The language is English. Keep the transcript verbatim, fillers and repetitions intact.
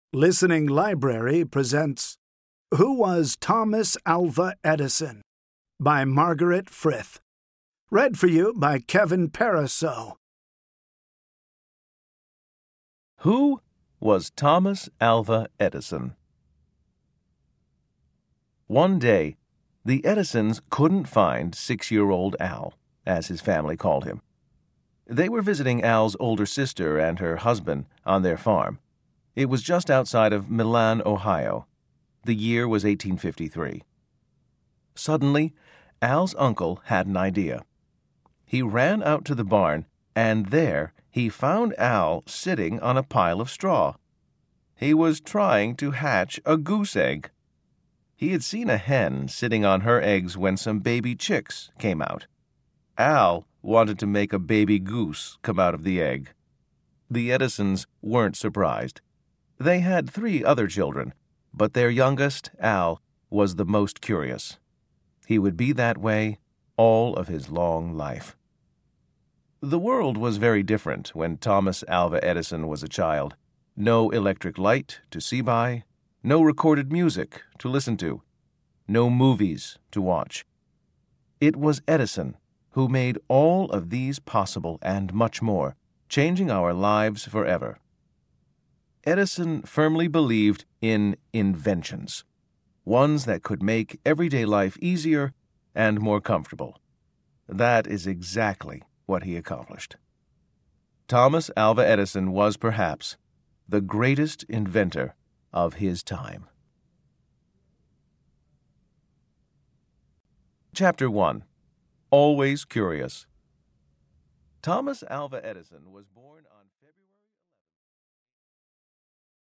Listening Library presents Who Was Thomas Alva Edison? By Margaret Frith. Read for you by Kevin Paraso. Who was Thomas Alva Edison? One day, the Edisons couldn't find six-year-old Al, as his family called him. They were visiting Al's older sister and her husband on their farm. It was just outside of Milan, Ohio. The year was eighteen fifty-three. Suddenly, Al's uncle had an idea. He ran out to the barn, and there he found Al sitting on a pile of straw. He was trying to hatch a goose egg. He had seen a hen sitting on her eggs when some baby chicks came out. Al wanted to make a baby goose come out of the egg. The Edisons weren't surprised. They had three other children, but their youngest, Al, was the most curious. He would be that way all of his long life. The world was very different when Thomas Alva Edison was a child. No electric light to see by, no recorded music to listen to, no movies to watch. It was Edison who made all of these possible and much more, changing our lives forever. Edison firmly believed in inventions, ones that could make everyday life easier and more comfortable. That is exactly what he accomplished. Thomas Alva Edison was perhaps the greatest inventor of his time. Chapter one. Always Curious. Thomas Alva Edison was born on February